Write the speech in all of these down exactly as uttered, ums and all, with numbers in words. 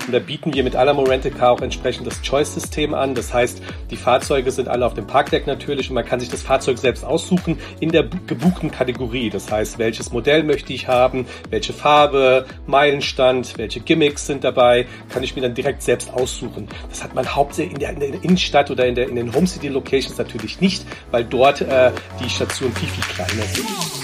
Und da bieten wir mit Alamo Rental Car auch entsprechend das Choice-System an. Das heißt, die Fahrzeuge sind alle auf dem Parkdeck natürlich und man kann sich das Fahrzeug selbst aussuchen in der gebuchten Kategorie. Das heißt, welches Modell möchte ich haben, welche Farbe, Meilenstand, welche Gimmicks sind dabei, kann ich mir dann direkt selbst aussuchen. Das hat man hauptsächlich in der, in der Innenstadt oder in, der, in den Home City Locations natürlich nicht, weil dort äh, die Stationen viel, viel kleiner sind.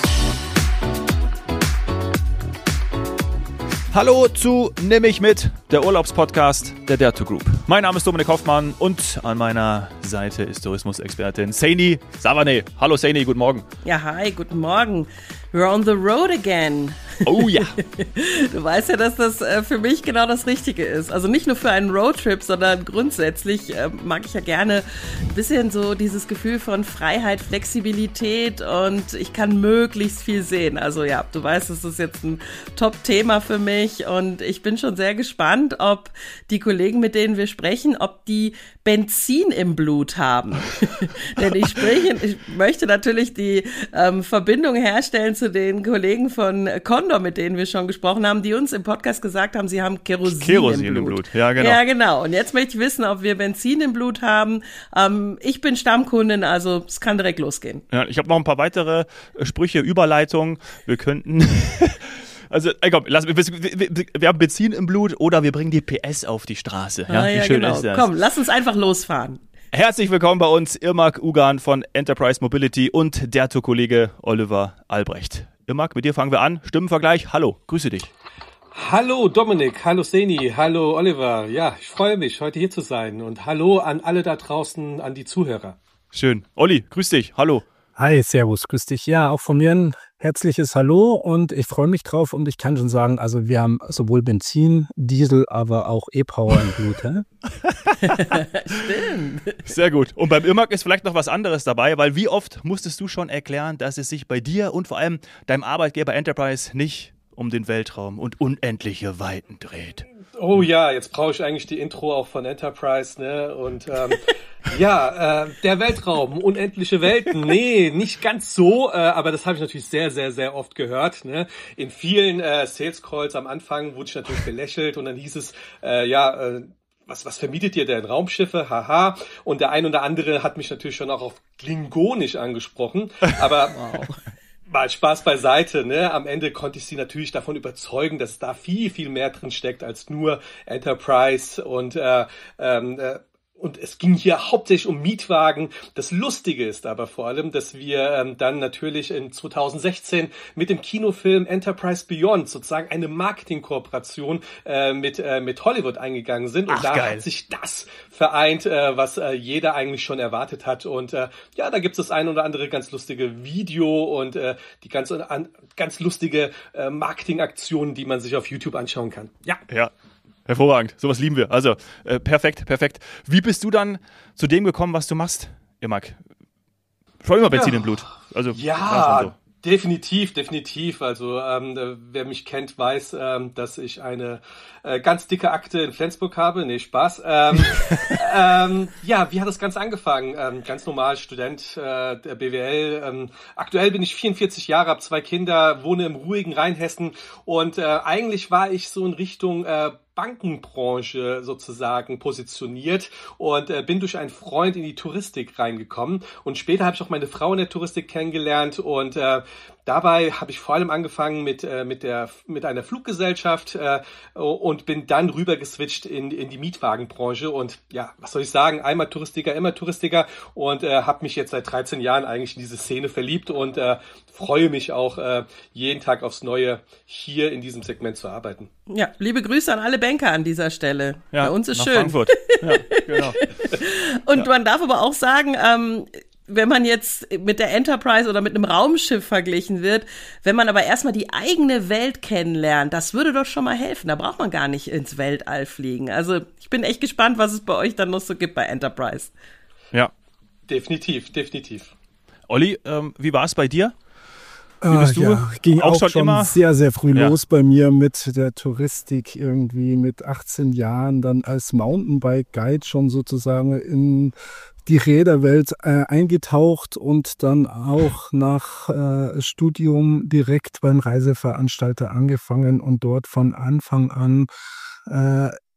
Hallo zu Nimm mich mit, der Urlaubspodcast der Dare to Group. Mein Name ist Dominik Hoffmann und an meiner Seite ist Tourismusexpertin Saini Savane. Hallo Saini, guten Morgen. Ja, hi, guten Morgen. We're on the road again. Oh ja. Du weißt ja, dass das äh, für mich genau das Richtige ist. Also nicht nur für einen Roadtrip, sondern grundsätzlich äh, mag ich ja gerne ein bisschen so dieses Gefühl von Freiheit, Flexibilität und ich kann möglichst viel sehen. Also ja, du weißt, das ist jetzt ein Top-Thema für mich und ich bin schon sehr gespannt, ob die Kollegen, mit denen wir sprechen, ob die Benzin im Blut haben. Denn ich spreche, ich möchte natürlich die ähm, Verbindung herstellen zu den Kollegen von Condor, mit denen wir schon gesprochen haben, die uns im Podcast gesagt haben, sie haben Kerosin, Kerosin im, Blut. im Blut. Ja, genau. Ja, genau. Und jetzt möchte ich wissen, ob wir Benzin im Blut haben. Ähm, ich bin Stammkundin, also es kann direkt losgehen. Ja, ich habe noch ein paar weitere Sprüche, Überleitungen. Wir könnten... Also, ey, komm, lass, wir, wir, wir haben Benzin im Blut oder wir bringen die P S auf die Straße. Ja, ah, ja wie schön genau. ist das? Komm, lass uns einfach losfahren. Herzlich willkommen bei uns, Irmak Ugan von Enterprise Mobility und der Kollege Oliver Albrecht. Irmak, mit dir fangen wir an. Stimmenvergleich. Hallo, grüße dich. Hallo Dominik, hallo Saini, hallo Oliver. Ja, ich freue mich, heute hier zu sein. Und hallo an alle da draußen, an die Zuhörer. Schön. Olli, grüß dich. Hallo. Hi, servus, grüß dich. Ja, auch von mir ein herzliches Hallo und ich freue mich drauf und ich kann schon sagen, also wir haben sowohl Benzin, Diesel, aber auch E-Power im Blut. Hä? Stimmt. Sehr gut. Und beim Irmak ist vielleicht noch was anderes dabei, weil wie oft musstest du schon erklären, dass es sich bei dir und vor allem deinem Arbeitgeber Enterprise nicht um den Weltraum und unendliche Weiten dreht? Oh ja, jetzt brauche ich eigentlich die Intro auch von Enterprise, ne? Und ähm, ja, äh, der Weltraum, unendliche Welten, nee, nicht ganz so, äh, aber das habe ich natürlich sehr, sehr, sehr oft gehört, ne? In vielen äh, Sales Calls am Anfang wurde ich natürlich belächelt und dann hieß es, äh, ja, äh, Was, was vermietet ihr denn? Raumschiffe? Haha. Und der ein oder andere hat mich natürlich schon auch auf Klingonisch angesprochen. Aber wow. Mal Spaß beiseite, ne? Am Ende konnte ich sie natürlich davon überzeugen, dass da viel, viel mehr drin steckt als nur Enterprise und äh, ähm, äh, Und es ging hier hauptsächlich um Mietwagen. Das Lustige ist aber vor allem, dass wir ähm, dann natürlich in zwanzig sechzehn mit dem Kinofilm Enterprise Beyond sozusagen eine Marketingkooperation äh, mit äh, mit Hollywood eingegangen sind. Und Ach, da geil. hat sich das vereint, äh, was äh, jeder eigentlich schon erwartet hat. Und äh, ja, da gibt es das ein oder andere ganz lustige Video und äh, die ganz, an, ganz lustige äh, Marketingaktionen, die man sich auf YouTube anschauen kann. Ja. Ja. Hervorragend, sowas lieben wir. Also äh, perfekt, perfekt. Wie bist du dann zu dem gekommen, was du machst, Irmak? Schon immer Benzin Ja. im Blut. Also Ja, war schon so. definitiv, definitiv. Also ähm, wer mich kennt, weiß, ähm, dass ich eine äh, ganz dicke Akte in Flensburg habe. Nee, Spaß. Ähm, ähm, ja, wie hat das Ganze angefangen? Ähm, ganz normal, Student äh, der B W L. Ähm, aktuell bin ich vierundvierzig Jahre, habe zwei Kinder, wohne im ruhigen Rheinhessen und äh, eigentlich war ich so in Richtung äh, Bankenbranche sozusagen positioniert und äh, bin durch einen Freund in die Touristik reingekommen und später habe ich auch meine Frau in der Touristik kennengelernt und äh, dabei habe ich vor allem angefangen mit äh, mit der mit einer Fluggesellschaft äh, und bin dann rüber geswitcht in in die Mietwagenbranche und ja, was soll ich sagen, einmal Touristiker, immer Touristiker und äh, habe mich jetzt seit dreizehn Jahren eigentlich in diese Szene verliebt und äh, freue mich auch äh, jeden Tag aufs Neue hier in diesem Segment zu arbeiten. Ja, liebe Grüße an alle Banker an dieser Stelle. Ja, Bei uns ist nach schön. Frankfurt. Ja, genau. Und Ja. man darf aber auch sagen, ähm, wenn man jetzt mit der Enterprise oder mit einem Raumschiff verglichen wird, wenn man aber erstmal die eigene Welt kennenlernt, das würde doch schon mal helfen. Da braucht man gar nicht ins Weltall fliegen. Also ich bin echt gespannt, was es bei euch dann noch so gibt bei Enterprise. Ja. Definitiv, definitiv. Olli, ähm, wie war es bei dir? Wie Ah, bist du? ja, ging Auch auch, schon schon immer? sehr, sehr früh Ja. los bei mir mit der Touristik irgendwie mit achtzehn Jahren, dann als Mountainbike-Guide schon sozusagen in die Räderwelt äh, eingetaucht und dann auch nach äh, Studium direkt beim Reiseveranstalter angefangen und dort von Anfang an äh,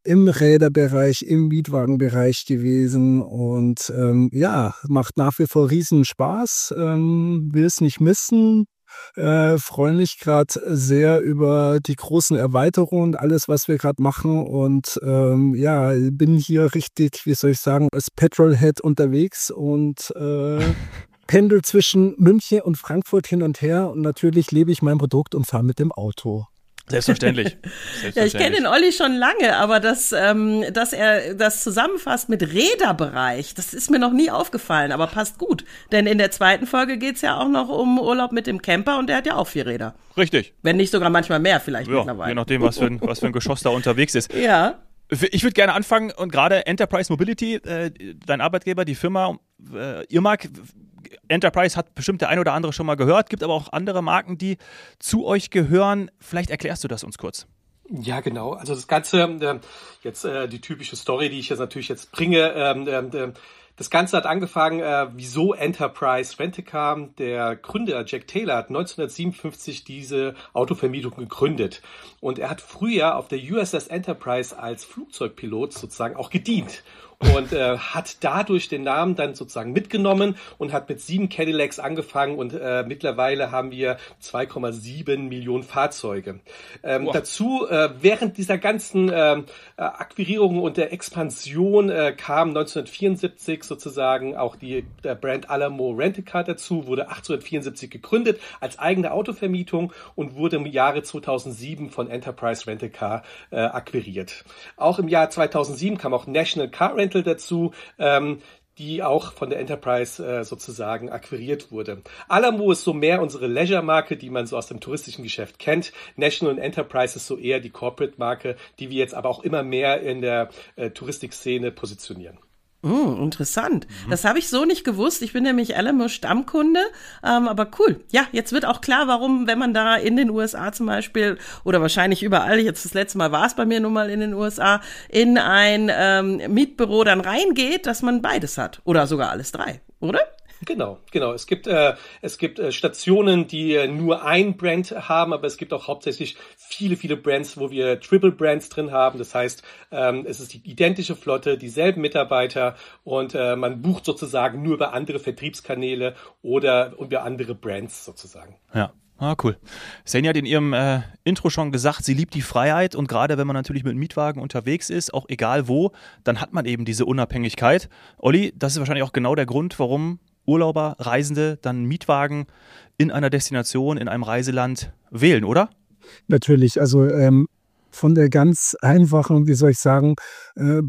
im Räderbereich, im Mietwagenbereich gewesen und ähm, ja, macht nach wie vor riesen Spaß, ähm, will es nicht missen. Äh, freue mich gerade sehr über die großen Erweiterungen und alles, was wir gerade machen und ähm, ja, bin hier richtig, wie soll ich sagen, als Petrolhead unterwegs und äh, pendel zwischen München und Frankfurt hin und her und natürlich lebe ich mein Produkt und fahre mit dem Auto. Selbstverständlich. Selbstverständlich. Ja, ich kenne den Olli schon lange, aber das, ähm, dass er das zusammenfasst mit Räderbereich, das ist mir noch nie aufgefallen, aber passt gut. Denn in der zweiten Folge geht's ja auch noch um Urlaub mit dem Camper und der hat ja auch vier Räder. Richtig. Wenn nicht sogar manchmal mehr vielleicht ja, mittlerweile. Je nachdem, was für, ein, was für ein Geschoss da unterwegs ist. Ja. Ich würde gerne anfangen und gerade Enterprise Mobility, äh, dein Arbeitgeber, die Firma, äh, Irmak, Enterprise hat bestimmt der ein oder andere schon mal gehört, gibt aber auch andere Marken, die zu euch gehören. Vielleicht erklärst du das uns kurz. Ja, genau. Also das Ganze, äh, jetzt äh, die typische Story, die ich jetzt natürlich jetzt bringe, ähm, äh, das Ganze hat angefangen, äh, wieso Enterprise Rent-A-Car. Der Gründer Jack Taylor hat neunzehnhundertsiebenundfünfzig diese Autovermietung gegründet. Und er hat früher auf der U S S Enterprise als Flugzeugpilot sozusagen auch gedient. Und äh, hat dadurch den Namen dann sozusagen mitgenommen und hat mit sieben Cadillacs angefangen und äh, mittlerweile haben wir zwei Komma sieben Millionen Fahrzeuge. Ähm, wow. Dazu, äh, während dieser ganzen äh, Akquirierung und der Expansion äh, kam neunzehnhundertvierundsiebzig sozusagen auch die der Brand Alamo Rent-A-Car dazu, wurde achtzehnhundertvierundsiebzig gegründet als eigene Autovermietung und wurde im Jahre zweitausendsieben von Enterprise Rent-A-Car äh, akquiriert. Auch im Jahr zweitausendsieben kam auch National Car Rental dazu, ähm, die auch von der Enterprise äh, sozusagen akquiriert wurde. Alamo ist so mehr unsere Leisure-Marke, die man so aus dem touristischen Geschäft kennt. National und Enterprise ist so eher die Corporate-Marke, die wir jetzt aber auch immer mehr in der äh, Touristikszene positionieren. Mm, interessant. Mhm. Das habe ich so nicht gewusst. Ich bin nämlich Alamo Stammkunde, ähm, aber cool. Ja, jetzt wird auch klar, warum, wenn man da in den U S A zum Beispiel oder wahrscheinlich überall, jetzt das letzte Mal war es bei mir nun mal in den U S A, in ein ähm, Mietbüro dann reingeht, dass man beides hat oder sogar alles drei, oder? Genau, genau. Es gibt äh, es gibt äh, Stationen, die äh, nur ein Brand haben, aber es gibt auch hauptsächlich viele, viele Brands, wo wir Triple Brands drin haben. Das heißt, ähm, es ist die identische Flotte, dieselben Mitarbeiter und äh, man bucht sozusagen nur über andere Vertriebskanäle oder über andere Brands sozusagen. Ja. Ah, cool. Xenia hat in ihrem äh, Intro schon gesagt, sie liebt die Freiheit und gerade wenn man natürlich mit einem Mietwagen unterwegs ist, auch egal wo, dann hat man eben diese Unabhängigkeit. Olli, das ist wahrscheinlich auch genau der Grund, warum Urlauber, Reisende dann Mietwagen in einer Destination, in einem Reiseland wählen, oder? Natürlich, also ähm, von der ganz einfachen, wie soll ich sagen, äh,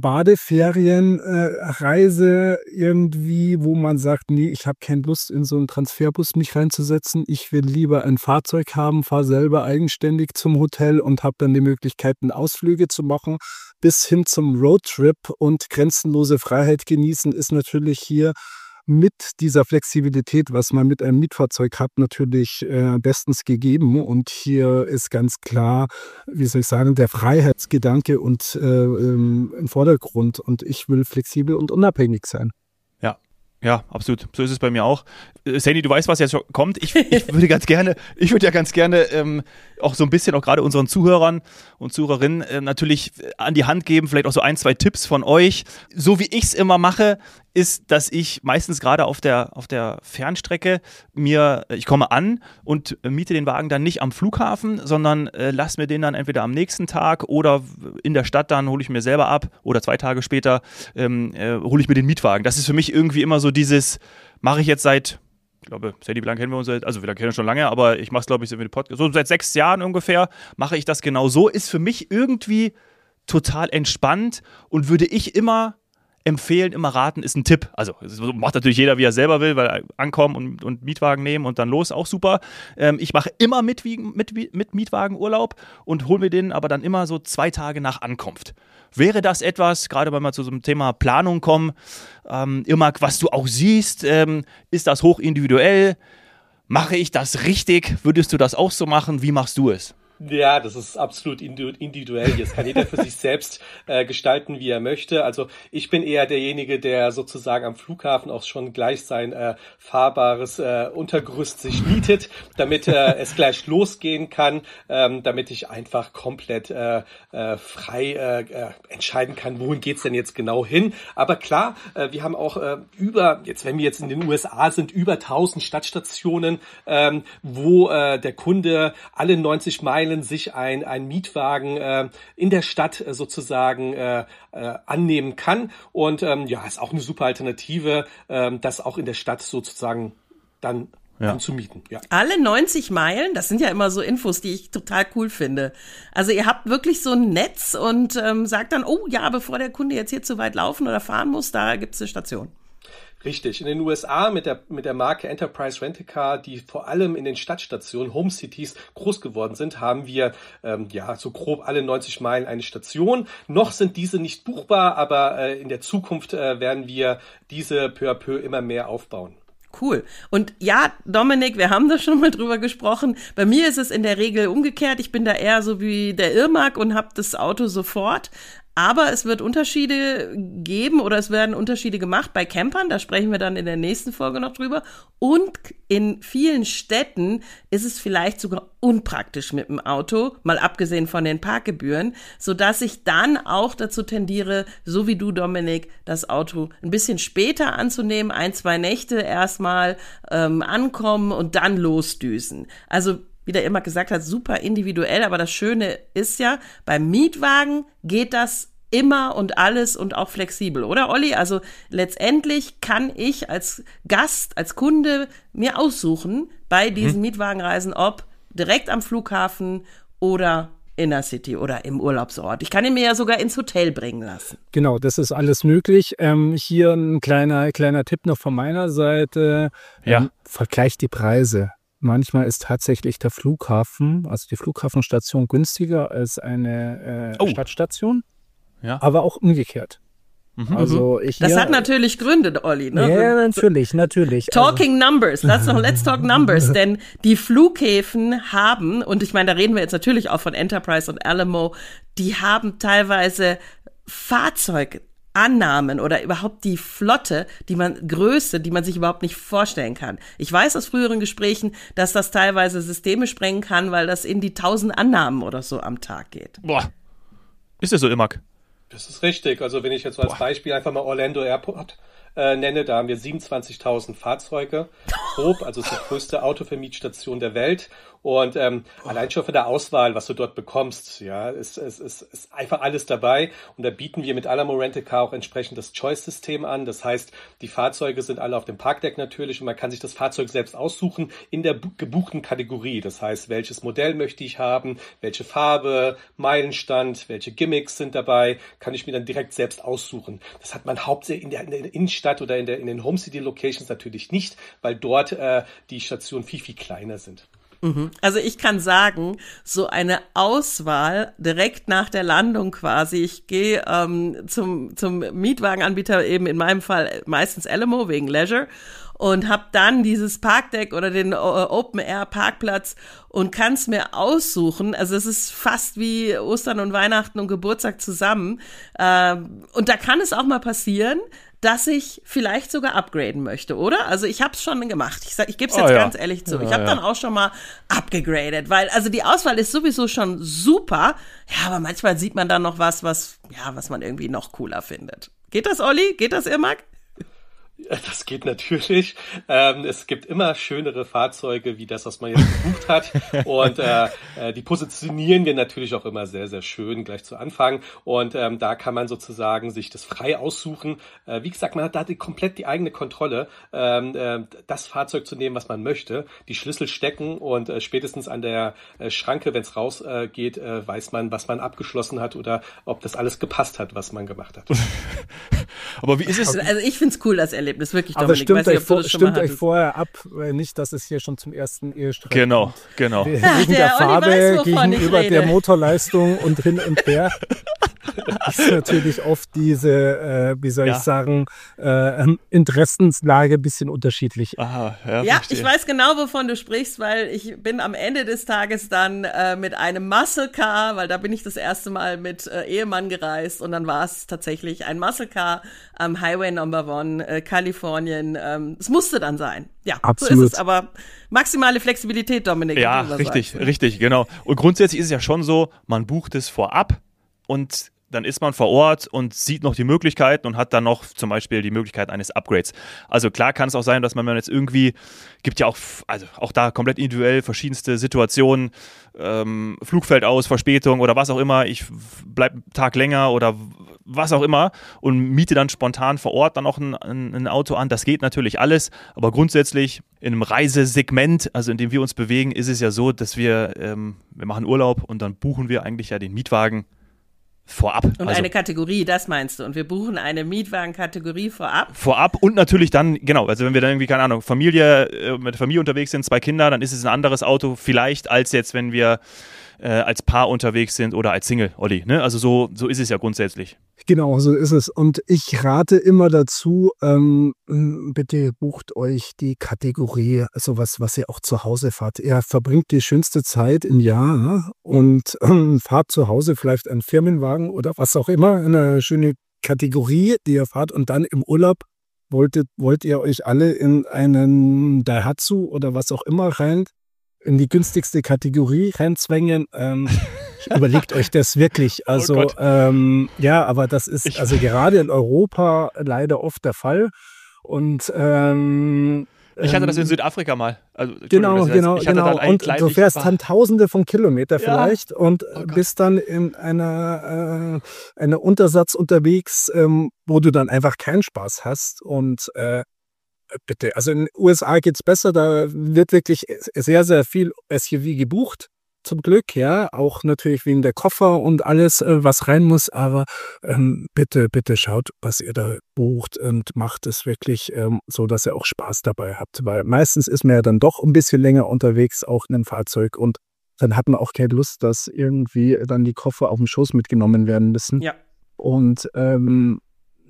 Badeferienreise äh, irgendwie, wo man sagt, nee, ich habe keine Lust, in so einen Transferbus mich reinzusetzen. Ich will lieber ein Fahrzeug haben, fahre selber eigenständig zum Hotel und habe dann die Möglichkeiten, Ausflüge zu machen, bis hin zum Roadtrip und grenzenlose Freiheit genießen, ist natürlich hier mit dieser Flexibilität, was man mit einem Mietfahrzeug hat, natürlich äh, bestens gegeben. Und hier ist ganz klar, wie soll ich sagen, der Freiheitsgedanke und äh, ähm, im Vordergrund. Und ich will flexibel und unabhängig sein. Ja. Ja, absolut. So ist es bei mir auch. Äh, Sandy, du weißt, was jetzt kommt. Ich, ich würde ganz gerne, ich würde ja ganz gerne ähm, auch so ein bisschen auch gerade unseren Zuhörern und Zuhörerinnen äh, natürlich an die Hand geben, vielleicht auch so ein, zwei Tipps von euch. So wie ich es immer mache, ist, dass ich meistens gerade auf der, auf der Fernstrecke mir, ich komme an und miete den Wagen dann nicht am Flughafen, sondern äh, lass mir den dann entweder am nächsten Tag oder in der Stadt dann hole ich mir selber ab oder zwei Tage später ähm, äh, hole ich mir den Mietwagen. Das ist für mich irgendwie immer so dieses, mache ich jetzt seit, ich glaube, Sandy, wie lange kennen wir uns? Also wir kennen uns schon lange, aber ich mache es, glaube ich, so, so seit sechs Jahren ungefähr mache ich das genau so. Ist für mich irgendwie total entspannt und würde ich immer empfehlen, immer raten, ist ein Tipp. Also macht natürlich jeder, wie er selber will, weil ankommen und, und Mietwagen nehmen und dann los, auch super. Ähm, ich mache immer mit, mit, mit Mietwagenurlaub und hole mir den aber dann immer so zwei Tage nach Ankunft. Wäre das etwas, gerade wenn wir zu so einem Thema Planung kommen, ähm, Irmak, was du auch siehst, ähm, ist das hochindividuell? Mache ich das richtig? Würdest du das auch so machen? Wie machst du es? Ja, das ist absolut individuell. Jetzt kann jeder für sich selbst äh, gestalten, wie er möchte. Also ich bin eher derjenige, der sozusagen am Flughafen auch schon gleich sein äh, fahrbares äh, Untergerüst sich mietet, damit äh, es gleich losgehen kann, ähm, damit ich einfach komplett äh, äh, frei äh, entscheiden kann, wohin geht's denn jetzt genau hin. Aber klar, äh, wir haben auch äh, über, jetzt wenn wir jetzt in den U S A sind, über tausend Stadtstationen, ähm, wo äh, der Kunde alle neunzig Meilen sich ein, ein Mietwagen äh, in der Stadt äh, sozusagen äh, äh, annehmen kann. Und ähm, ja, ist auch eine super Alternative, äh, das auch in der Stadt sozusagen dann ja. anzumieten. Ja. Alle neunzig Meilen, das sind ja immer so Infos, die ich total cool finde. Also ihr habt wirklich so ein Netz und ähm, sagt dann, oh ja, bevor der Kunde jetzt hier zu weit laufen oder fahren muss, da gibt's eine Station. Richtig. In den U S A mit der mit der Marke Enterprise Rent-A-Car, die vor allem in den Stadtstationen, Home Cities groß geworden sind, haben wir ähm, ja so grob alle neunzig Meilen eine Station. Noch sind diese nicht buchbar, aber äh, in der Zukunft äh, werden wir diese peu à peu immer mehr aufbauen. Cool. Und ja, Dominik, wir haben da schon mal drüber gesprochen. Bei mir ist es in der Regel umgekehrt. Ich bin da eher so wie der Irmak und habe das Auto sofort. Aber es wird Unterschiede geben oder es werden Unterschiede gemacht bei Campern. Da sprechen wir dann in der nächsten Folge noch drüber. Und in vielen Städten ist es vielleicht sogar unpraktisch mit dem Auto, mal abgesehen von den Parkgebühren, sodass ich dann auch dazu tendiere, so wie du, Dominik, das Auto ein bisschen später anzunehmen, ein, zwei Nächte erstmal ähm, ankommen und dann losdüsen. Also wie der immer gesagt hat, super individuell, aber das Schöne ist ja, beim Mietwagen geht das immer und alles und auch flexibel, oder Olli? Also letztendlich kann ich als Gast, als Kunde mir aussuchen bei diesen hm. Mietwagenreisen, ob direkt am Flughafen oder Inner City oder im Urlaubsort. Ich kann ihn mir ja sogar ins Hotel bringen lassen. Genau, das ist alles möglich. Ähm, hier ein kleiner, kleiner Tipp noch von meiner Seite. Ja. Ähm, vergleicht die Preise. Manchmal ist tatsächlich der Flughafen, also die Flughafenstation günstiger als eine äh, oh. Stadtstation, ja. aber auch umgekehrt. Mhm. Also ich das hier, hat natürlich Gründe, Olli. Ne? Ja, natürlich, natürlich. Talking also. Numbers, let's, noch, let's talk numbers, denn die Flughäfen haben, und ich meine, da reden wir jetzt natürlich auch von Enterprise und Alamo, die haben teilweise Fahrzeuge, Annahmen oder überhaupt die Flotte, die man Größe, die man sich überhaupt nicht vorstellen kann. Ich weiß aus früheren Gesprächen, dass das teilweise Systeme sprengen kann, weil das in die tausend Annahmen oder so am Tag geht. Boah, ist das so, Irmak? Das ist richtig. Also wenn ich jetzt als Boah. Beispiel einfach mal Orlando Airport äh, nenne, da haben wir siebenundzwanzigtausend Fahrzeuge grob, also es ist die größte Autovermietstation der Welt. Und ähm, oh. allein schon von der Auswahl, was du dort bekommst, ja, ist, ist, ist, ist einfach alles dabei. Und da bieten wir mit Alamo Rent-A-Car auch entsprechend das Choice-System an. Das heißt, die Fahrzeuge sind alle auf dem Parkdeck natürlich und man kann sich das Fahrzeug selbst aussuchen in der bu- gebuchten Kategorie. Das heißt, welches Modell möchte ich haben, welche Farbe, Meilenstand, welche Gimmicks sind dabei, kann ich mir dann direkt selbst aussuchen. Das hat man hauptsächlich in der, in der Innenstadt oder in, der, in den Home-City-Locations natürlich nicht, weil dort äh, die Stationen viel, viel kleiner sind. Also ich kann sagen, so eine Auswahl direkt nach der Landung quasi. Ich gehe ähm, zum zum Mietwagenanbieter, eben in meinem Fall meistens Alamo wegen Leisure, und habe dann dieses Parkdeck oder den äh, Open-Air-Parkplatz und kann es mir aussuchen. Also es ist fast wie Ostern und Weihnachten und Geburtstag zusammen. Ähm, und da kann es auch mal passieren, dass ich vielleicht sogar upgraden möchte, oder? Also ich habe es schon gemacht. Ich sag, ich gebe es jetzt oh, ja. ganz ehrlich zu. Ich habe ja, dann auch schon mal upgegradet, weil also die Auswahl ist sowieso schon super. Ja, aber manchmal sieht man dann noch was, was ja, was man irgendwie noch cooler findet. Geht das, Olli? Geht das, Irmak? Das geht natürlich. Ähm, es gibt immer schönere Fahrzeuge wie das, was man jetzt gebucht hat. Und äh, die positionieren wir natürlich auch immer sehr, sehr schön gleich zu Anfang. Und ähm, da kann man sozusagen sich das frei aussuchen. Äh, wie gesagt, man hat da die, komplett die eigene Kontrolle, ähm, äh, das Fahrzeug zu nehmen, was man möchte. Die Schlüssel stecken und äh, spätestens an der äh, Schranke, wenn es rausgeht, äh, äh, weiß man, was man abgeschlossen hat oder ob das alles gepasst hat, was man gemacht hat. Aber wie ist es? Also ich find's cool, das Erlebnis. Wirklich, aber Dominik. stimmt, Weiß nicht, euch, vor, das schon stimmt mal euch vorher ab, nicht, dass es hier schon zum ersten Ehestreit Genau, genau. Wegen der, der Farbe weiß, gegenüber der Motorleistung und hin und her. Ich ist natürlich oft diese, äh, wie soll Ja. ich sagen, äh, Interessenslage ein bisschen unterschiedlich. Aha, ja, Ja, verstehe. ich weiß genau, wovon du sprichst, weil ich bin am Ende des Tages dann äh, mit einem Muscle Car, weil da bin ich das erste Mal mit äh, Ehemann gereist und dann war es tatsächlich ein Muscle Car am Highway Number One, äh, Kalifornien. Ähm, es musste dann sein. Ja, Absolut. so ist es. Aber maximale Flexibilität, Dominik. Ja, wie du immer richtig, sagst. richtig, genau. Und grundsätzlich ist es ja schon so, man bucht es vorab und dann ist man vor Ort und sieht noch die Möglichkeiten und hat dann noch zum Beispiel die Möglichkeit eines Upgrades. Also klar kann es auch sein, dass man, wenn man jetzt irgendwie, gibt ja auch, also auch da komplett individuell verschiedenste Situationen, ähm, Flug fällt aus, Verspätung oder was auch immer, ich bleibe einen Tag länger oder was auch immer und miete dann spontan vor Ort dann noch ein, ein, ein Auto an. Das geht natürlich alles, aber grundsätzlich in einem Reisesegment, also in dem wir uns bewegen, ist es ja so, dass wir, ähm, wir machen Urlaub und dann buchen wir eigentlich ja den Mietwagen vorab. Und also eine Kategorie, das meinst du. Und wir buchen eine Mietwagenkategorie vorab. vorab und natürlich dann, genau, also wenn wir dann irgendwie, keine Ahnung, Familie, äh, mit der Familie unterwegs sind, zwei Kinder, dann ist es ein anderes Auto vielleicht, als jetzt, wenn wir äh, als Paar unterwegs sind oder als Single, Olli, ne? Also so, so ist es ja grundsätzlich. Genau, so ist es. Und ich rate immer dazu, ähm, bitte bucht euch die Kategorie, sowas, was ihr auch zu Hause fahrt. Ihr verbringt die schönste Zeit im Jahr und ähm, fahrt zu Hause vielleicht einen Firmenwagen oder was auch immer, eine schöne Kategorie, die ihr fahrt. Und dann im Urlaub wolltet, wollt ihr euch alle in einen Daihatsu oder was auch immer rein, in die günstigste Kategorie reinzwängen. Ähm, überlegt euch das wirklich. Also Gott. ähm, ja, aber das ist Ich- also gerade in Europa leider oft der Fall. Und ähm, Ich hatte das in ähm, Südafrika mal. Also, Entschuldigung, Genau, das ist jetzt- genau, ich hatte genau. dann einen Und kleinen- du ich fährst war- dann Tausende von Kilometer Ja. vielleicht und Oh Gott. bist dann in einer, äh, einer Untersatz unterwegs, ähm, wo du dann einfach keinen Spaß hast. Und äh, bitte, also in den U S A geht's besser, da wird wirklich sehr, sehr viel S U V gebucht. Zum Glück, ja, auch natürlich wegen der Koffer und alles, äh, was rein muss, aber ähm, bitte, bitte schaut, was ihr da bucht und macht es wirklich ähm, so, dass ihr auch Spaß dabei habt, weil meistens ist man ja dann doch ein bisschen länger unterwegs, auch in einem Fahrzeug und dann hat man auch keine Lust, dass irgendwie dann die Koffer auf dem Schoß mitgenommen werden müssen. Ja. Und ähm,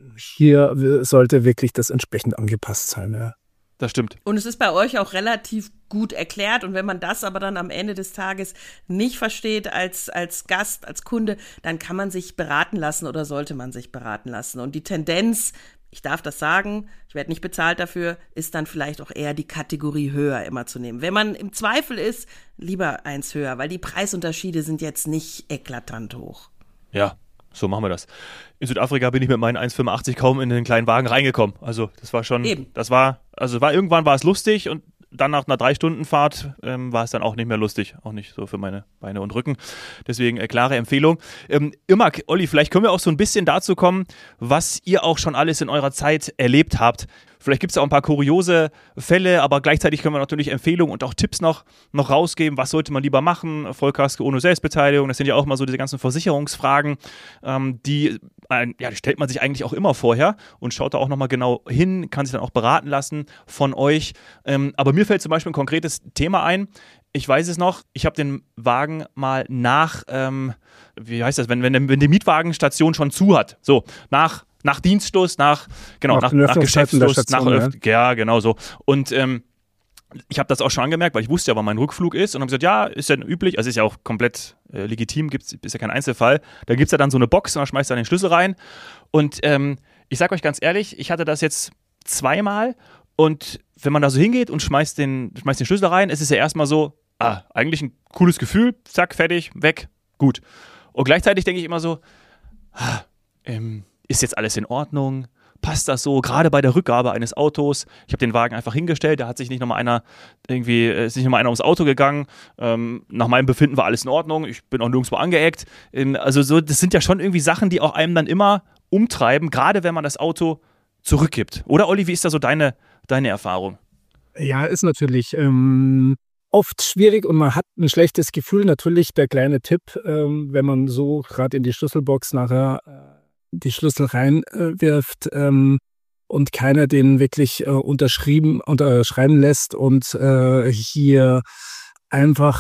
hier w- sollte wirklich das entsprechend angepasst sein, ja. Das stimmt. Und es ist bei euch auch relativ gut erklärt. Und wenn man das aber dann am Ende des Tages nicht versteht als, als Gast, als Kunde, dann kann man sich beraten lassen oder sollte man sich beraten lassen. Und die Tendenz, ich darf das sagen, ich werde nicht bezahlt dafür, ist dann vielleicht auch eher die Kategorie höher immer zu nehmen. Wenn man im Zweifel ist, lieber eins höher, weil die Preisunterschiede sind jetzt nicht eklatant hoch. Ja, so machen wir das. In Südafrika bin ich mit meinen eins Komma fünfundachtzig kaum in den kleinen Wagen reingekommen. Also das war schon, Eben. das war, also war irgendwann war es lustig und dann nach einer drei Stunden Fahrt ähm, war es dann auch nicht mehr lustig. Auch nicht so für meine Beine und Rücken. Deswegen äh, klare Empfehlung. Ähm, Irmak, Olli, vielleicht können wir auch so ein bisschen dazu kommen, was ihr auch schon alles in eurer Zeit erlebt habt. Vielleicht gibt es auch ein paar kuriose Fälle, aber gleichzeitig können wir natürlich Empfehlungen und auch Tipps noch, noch rausgeben. Was sollte man lieber machen? Vollkasko ohne Selbstbeteiligung. Das sind ja auch mal so diese ganzen Versicherungsfragen, ähm, die, äh, ja, die stellt man sich eigentlich auch immer vorher und schaut da auch nochmal genau hin, kann sich dann auch beraten lassen von euch. Ähm, aber mir fällt zum Beispiel ein konkretes Thema ein. Ich weiß es noch, ich habe den Wagen mal nach, ähm, wie heißt das, wenn, wenn, wenn die Mietwagenstation schon zu hat. So, nach Nach Dienstschluss, nach, genau, Nach nach, den nach Öffnungszeiten der Geschäftsschluss, nach Station, Öff- ja, genau so. Und ähm, ich habe das auch schon angemerkt, weil ich wusste ja, wann mein Rückflug ist und habe gesagt, ja, ist ja üblich, also ist ja auch komplett äh, legitim, gibt's, ist ja kein Einzelfall. Da gibt es ja dann so eine Box und da schmeißt du dann den Schlüssel rein. Und ähm, ich sage euch ganz ehrlich, ich hatte das jetzt zweimal und wenn man da so hingeht und schmeißt den, schmeißt den Schlüssel rein, ist es ja erstmal so, ah, eigentlich ein cooles Gefühl, zack, fertig, weg, gut. Und gleichzeitig denke ich immer so, ah, ähm, ist jetzt alles in Ordnung? Passt das so? Gerade bei der Rückgabe eines Autos. Ich habe den Wagen einfach hingestellt, da hat sich nicht nochmal einer irgendwie, äh, ist nicht nochmal einer ums Auto gegangen. Ähm, nach meinem Befinden war alles in Ordnung. Ich bin auch nirgendwo angeeckt. Ähm, also so, das sind ja schon irgendwie Sachen, die auch einem dann immer umtreiben, gerade wenn man das Auto zurückgibt. Oder Olli, wie ist da so deine, deine Erfahrung? Ja, ist natürlich ähm, oft schwierig und man hat ein schlechtes Gefühl. Natürlich der kleine Tipp, ähm, wenn man so gerade in die Schlüsselbox nachher äh, die Schlüssel reinwirft äh, ähm, und keiner den wirklich äh, unterschrieben unterschreiben lässt und äh, hier einfach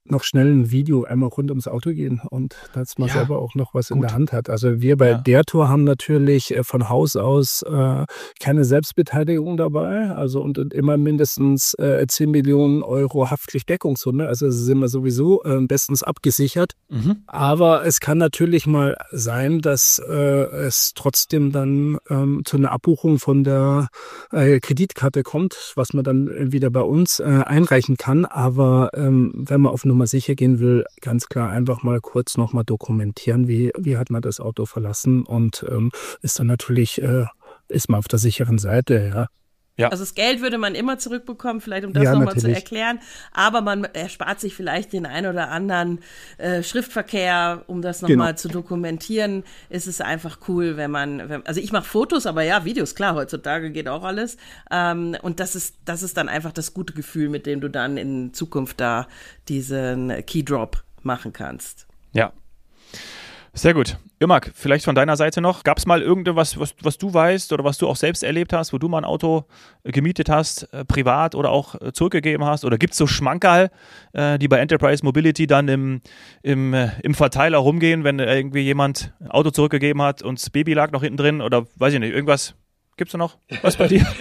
noch schnell ein Video einmal rund ums Auto gehen und dass man Ja, selber auch noch was in gut. der Hand hat. Also wir bei Ja. der Tour haben natürlich äh, von Haus aus äh, keine Selbstbeteiligung dabei, also und, und immer mindestens äh, zehn Millionen Euro Haftpflichtdeckungssumme, also sind wir sowieso äh, bestens abgesichert. Mhm. Aber es kann natürlich mal sein, dass äh, es trotzdem dann ähm, zu einer Abbuchung von der äh, Kreditkarte kommt, was man dann wieder bei uns äh, einreichen kann. Aber ähm, wenn man auf Nummer sicher gehen will, ganz klar einfach mal kurz nochmal dokumentieren, wie, wie hat man das Auto verlassen und ähm, ist dann natürlich, äh, ist man auf der sicheren Seite, ja. Ja. Also das Geld würde man immer zurückbekommen, vielleicht um das Ja, nochmal zu natürlich. erklären, aber man erspart sich vielleicht den ein oder anderen äh, Schriftverkehr, um das nochmal Genau. zu dokumentieren. Es ist einfach cool, wenn man, wenn, also ich mache Fotos, aber ja, Videos, klar, heutzutage geht auch alles. Ähm, und das ist, das ist dann einfach das gute Gefühl, mit dem du dann in Zukunft da diesen Keydrop machen kannst. Ja. Sehr gut. Irmak, vielleicht von deiner Seite noch, gab es mal irgendwas, was, was du weißt oder was du auch selbst erlebt hast, wo du mal ein Auto äh, gemietet hast, äh, privat oder auch äh, zurückgegeben hast? Oder gibt es so Schmankerl, äh, die bei Enterprise Mobility dann im, im, äh, im Verteiler rumgehen, wenn äh, irgendwie jemand ein Auto zurückgegeben hat und das Baby lag noch hinten drin oder weiß ich nicht, irgendwas? Gibt's da noch was bei dir?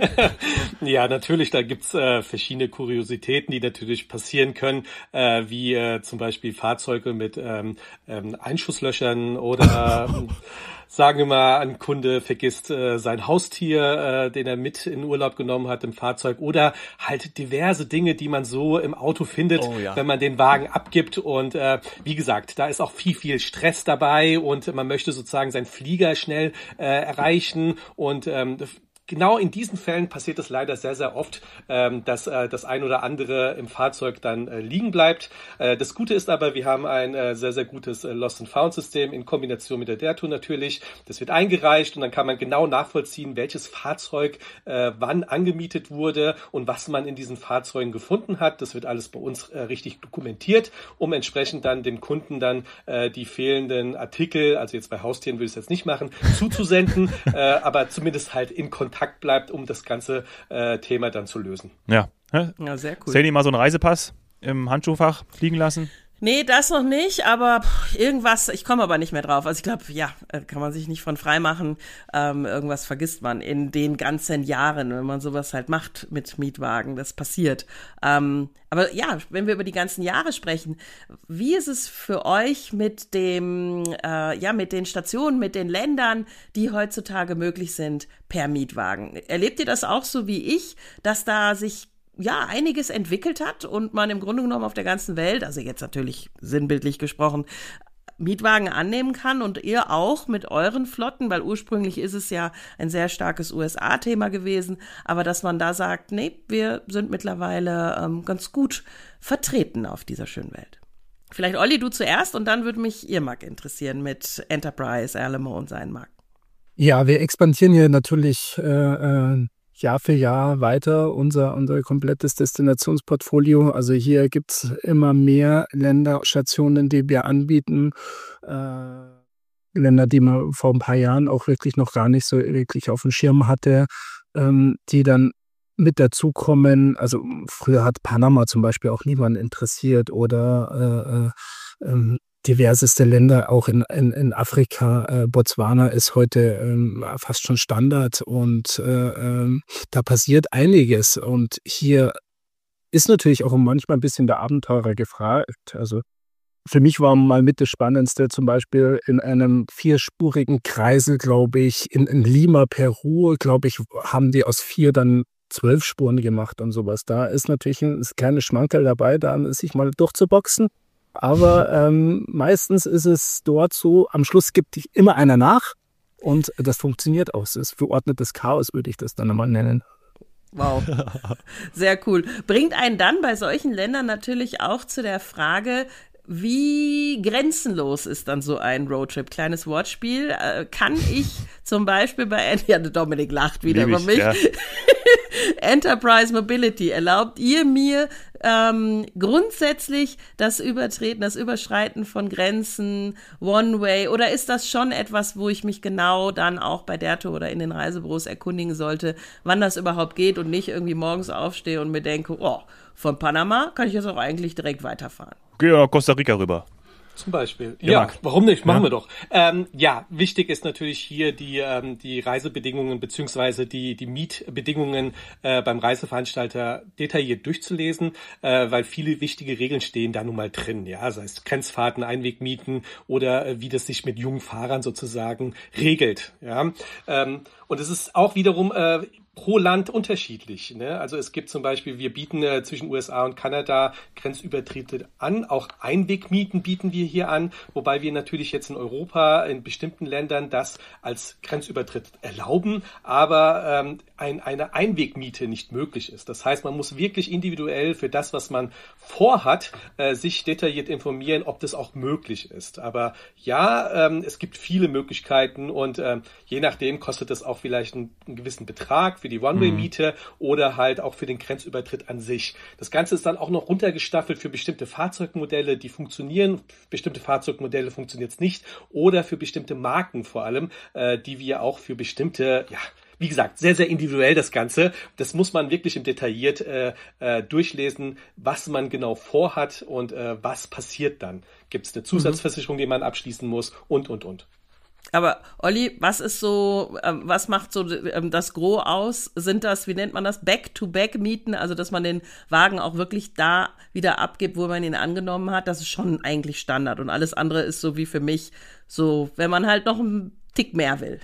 Ja, natürlich, da gibt's äh, verschiedene Kuriositäten, die natürlich passieren können, äh, wie äh, zum Beispiel Fahrzeuge mit ähm, ähm, Einschusslöchern oder ähm, sagen wir mal, ein Kunde vergisst äh, sein Haustier, äh, den er mit in Urlaub genommen hat im Fahrzeug oder halt diverse Dinge, die man so im Auto findet, Oh ja. wenn man den Wagen abgibt. Und äh, wie gesagt, da ist auch viel, viel Stress dabei und man möchte sozusagen seinen Flieger schnell äh, erreichen und ähm, genau in diesen Fällen passiert es leider sehr, sehr oft, ähm, dass äh, das ein oder andere im Fahrzeug dann äh, liegen bleibt. Äh, das Gute ist aber, wir haben ein äh, sehr, sehr gutes äh, Lost-and-Found-System in Kombination mit der Dertour natürlich. Das wird eingereicht und dann kann man genau nachvollziehen, welches Fahrzeug äh, wann angemietet wurde und was man in diesen Fahrzeugen gefunden hat. Das wird alles bei uns äh, richtig dokumentiert, um entsprechend dann dem Kunden dann äh, die fehlenden Artikel, also jetzt bei Haustieren würde ich es jetzt nicht machen, zuzusenden, äh, aber zumindest halt in Kontakt bleibt, um das ganze äh, Thema dann zu lösen. Ja. Hä? Ja, sehr cool. Sandy, mal so einen Reisepass im Handschuhfach liegen lassen? Nee, das noch nicht, aber pff, irgendwas, ich komme aber nicht mehr drauf. Also ich glaube, ja, kann man sich nicht von frei machen. Ähm, irgendwas vergisst man in den ganzen Jahren, wenn man sowas halt macht mit Mietwagen. Das passiert. Ähm, aber ja, wenn wir über die ganzen Jahre sprechen, wie ist es für euch mit dem, äh, ja, mit den Stationen, mit den Ländern, die heutzutage möglich sind per Mietwagen? Erlebt ihr das auch so wie ich, dass da sich ja, einiges entwickelt hat und man im Grunde genommen auf der ganzen Welt, also jetzt natürlich sinnbildlich gesprochen, Mietwagen annehmen kann und ihr auch mit euren Flotten, weil ursprünglich ist es ja ein sehr starkes U S A-Thema gewesen, aber dass man da sagt, nee, wir sind mittlerweile ähm, ganz gut vertreten auf dieser schönen Welt. Vielleicht Olli, du zuerst und dann würde mich Irmak interessieren mit Enterprise, Alamo und seinen Marken. Ja, wir expandieren hier natürlich äh, äh, Jahr für Jahr weiter unser, unser komplettes Destinationsportfolio. Also hier gibt's immer mehr Länderstationen, die wir anbieten. Äh, Länder, die man vor ein paar Jahren auch wirklich noch gar nicht so wirklich auf dem Schirm hatte, ähm, die dann mit dazukommen. Also früher hat Panama zum Beispiel auch niemand interessiert oder äh, äh, diverseste Länder, auch in, in, in Afrika. Äh, Botswana ist heute ähm, fast schon Standard und äh, ähm, da passiert einiges. Und hier ist natürlich auch manchmal ein bisschen der Abenteurer gefragt. Also für mich war mal mit das Spannendste zum Beispiel in einem vierspurigen Kreisel, glaube ich, in, in Lima, Peru, glaube ich, haben die aus vier dann zwölf Spuren gemacht und sowas. Da ist natürlich ein kleines Schmankerl dabei, da sich mal durchzuboxen. Aber ähm, meistens ist es dort so, am Schluss gibt immer einer nach und das funktioniert auch. Das ist verordnetes Chaos, würde ich das dann einmal nennen. Wow, sehr cool. Bringt einen dann bei solchen Ländern natürlich auch zu der Frage, wie grenzenlos ist dann so ein Roadtrip? Kleines Wortspiel. Äh, kann ich zum Beispiel bei, ja, Dominik lacht wieder Lieb über ich, mich. ja. Enterprise Mobility, erlaubt ihr mir ähm, grundsätzlich das Übertreten, das Überschreiten von Grenzen, One-Way, oder ist das schon etwas, wo ich mich genau dann auch bei der Tour oder in den Reisebüros erkundigen sollte, wann das überhaupt geht und nicht irgendwie morgens aufstehe und mir denke, oh, von Panama kann ich jetzt auch eigentlich direkt weiterfahren? Geh ja nach Costa Rica rüber. Zum Beispiel. Ja, Ja, Marc. warum nicht? Machen Ja. wir doch. Ähm, ja, wichtig ist natürlich hier die ähm, die Reisebedingungen beziehungsweise die die Mietbedingungen äh, beim Reiseveranstalter detailliert durchzulesen, äh, weil viele wichtige Regeln stehen da nun mal drin. Ja, sei es Grenzfahrten, Einwegmieten oder äh, wie das sich mit jungen Fahrern sozusagen regelt. Ja, ähm, und es ist auch wiederum äh, pro Land unterschiedlich. Ne? Also es gibt zum Beispiel, wir bieten äh, zwischen U S A und Kanada Grenzübertritte an, auch Einwegmieten bieten wir hier an, wobei wir natürlich jetzt in Europa in bestimmten Ländern das als Grenzübertritt erlauben, aber ähm, ein, eine Einwegmiete nicht möglich ist. Das heißt, man muss wirklich individuell für das, was man vorhat, äh, sich detailliert informieren, ob das auch möglich ist. Aber ja, ähm, es gibt viele Möglichkeiten und ähm, je nachdem kostet das auch vielleicht einen, einen gewissen Betrag für die One-Way-Miete oder halt auch für den Grenzübertritt an sich. Das Ganze ist dann auch noch runtergestaffelt für bestimmte Fahrzeugmodelle, die funktionieren. Bestimmte Fahrzeugmodelle funktionieren jetzt nicht oder für bestimmte Marken vor allem, äh, die wir auch für bestimmte, ja, wie gesagt, sehr, sehr individuell das Ganze. Das muss man wirklich im Detailliert äh, äh, durchlesen, was man genau vorhat und äh, was passiert dann. Gibt es eine Zusatzversicherung, die man abschließen muss und, und, und. Aber Olli, was ist so, ähm, was macht so ähm, das Gros aus? Sind das, wie nennt man das, Back-to-Back-Mieten? Also, dass man den Wagen auch wirklich da wieder abgibt, wo man ihn angenommen hat? Das ist schon eigentlich Standard. Und alles andere ist so wie für mich so, wenn man halt noch einen Tick mehr will.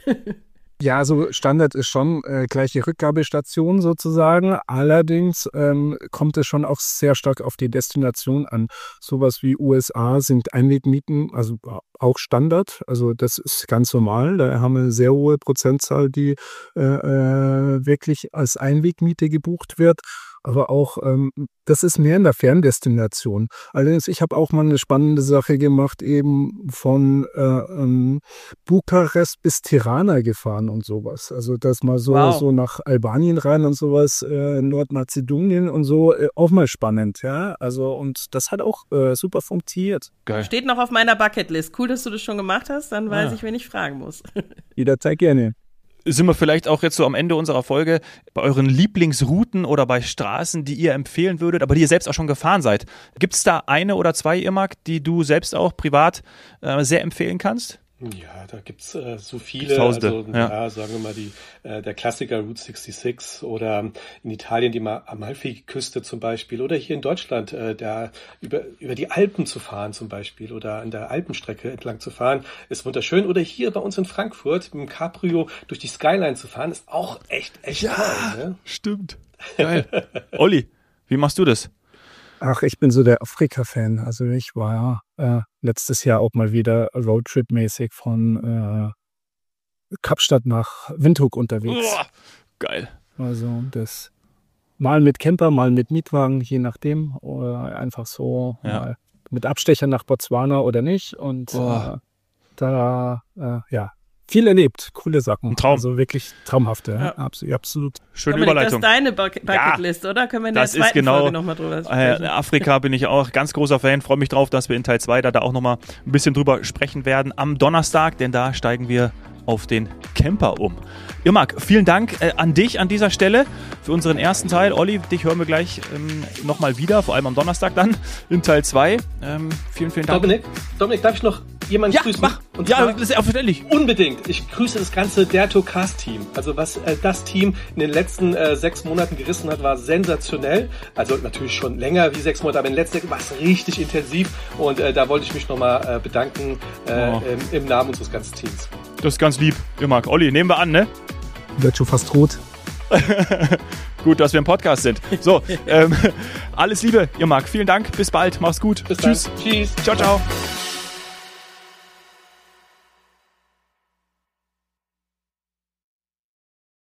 Ja, so Standard ist schon äh, gleiche Rückgabestation sozusagen. Allerdings ähm, kommt es schon auch sehr stark auf die Destination an. Sowas wie U S A sind Einwegmieten, also auch Standard. Also das ist ganz normal. Da haben wir eine sehr hohe Prozentzahl, die äh, äh, wirklich als Einwegmiete gebucht wird. Aber auch, ähm, das ist mehr in der Ferndestination. Allerdings, ich habe auch mal eine spannende Sache gemacht, eben von äh, ähm, Bukarest bis Tirana gefahren und sowas. Also das mal so, Wow. so nach Albanien rein und sowas, äh, Nordmazedonien und so, äh, auch mal spannend, ja. Also und das hat auch äh, super funktioniert. Geil. Steht noch auf meiner Bucketlist. Cool, dass du das schon gemacht hast, dann weiß Ah. ich, wen ich fragen muss. Jederzeit gerne. Sind wir vielleicht auch jetzt so am Ende unserer Folge bei euren Lieblingsrouten oder bei Straßen, die ihr empfehlen würdet, aber die ihr selbst auch schon gefahren seid. Gibt es da eine oder zwei, Irmak, die du selbst auch privat äh, sehr empfehlen kannst? Ja, da gibt's äh, so viele, Tausende, also ja. ja. sagen wir mal die äh, der Klassiker Route sechsundsechzig oder in Italien die Ma- Amalfiküste zum Beispiel oder hier in Deutschland äh, da über über die Alpen zu fahren zum Beispiel oder an der Alpenstrecke entlang zu fahren, ist wunderschön. Oder hier bei uns in Frankfurt mit dem Cabrio durch die Skyline zu fahren, ist auch echt echt toll. Ne? Stimmt. Geil. Olli, wie machst du das? Ach, ich bin so der Afrika-Fan. Also ich war äh, letztes Jahr auch mal wieder Roadtrip-mäßig von äh, Kapstadt nach Windhoek unterwegs. Uah, geil. Also das mal mit Camper, mal mit Mietwagen, je nachdem. Oder einfach so Ja. mal mit Abstecher nach Botswana oder nicht. Und Boah. äh, da, äh, ja, viel erlebt. Coole Sachen. Ein Traum. Also wirklich traumhafte. Ja. Ja. Absolut, absolut. Schöne Dominik, Überleitung. das ist deine Buck- Bucketlist, oder? Können wir in der Das ist zweiten genau, Folge nochmal drüber Äh, sprechen? Afrika bin ich auch ganz großer Fan. Freue mich drauf, dass wir in Teil zwei da, da auch nochmal ein bisschen drüber sprechen werden am Donnerstag, denn da steigen wir auf den Camper um. Irmak, vielen Dank äh, an dich an dieser Stelle für unseren ersten Teil. Olli, dich hören wir gleich ähm, nochmal wieder, vor allem am Donnerstag dann in Teil zwei. Ähm, vielen, vielen Dank. Dominik, Dominik, darf ich noch jemanden Ja, grüßen? mach. Und Ja, zwar- das ist selbstverständlich. Unbedingt. Ich grüße das ganze Derto Cast Team. Also was äh, das Team in den letzten äh, sechs Monaten gerissen hat, war sensationell. Also natürlich schon länger wie sechs Monate, aber in den letzten war es richtig intensiv. Und äh, da wollte ich mich nochmal äh, bedanken äh, Oh. im, im Namen unseres ganzen Teams. Das ist ganz lieb, Irmak. Olli, nehmen wir an, ne? Wird schon fast rot. Gut, dass wir im Podcast sind. So, ähm, alles Liebe, Irmak. Vielen Dank. Bis bald. Mach's gut. Bis Tschüss. dann. Tschüss. Ciao, ciao.